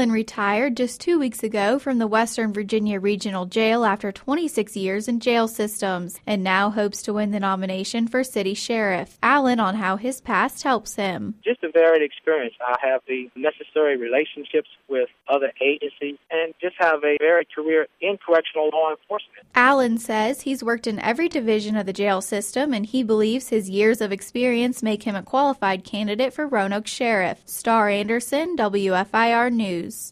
Allen retired just 2 weeks ago from the Western Virginia Regional Jail after 26 years in jail systems and now hopes to win the nomination for city sheriff. Allen on how his past helps him. Just a varied experience. I have the necessary relationships with other agencies and just have a varied career in correctional law enforcement. Allen says he's worked in every division of the jail system and he believes his years of experience make him a qualified candidate for Roanoke Sheriff. Star Anderson, WFIR News.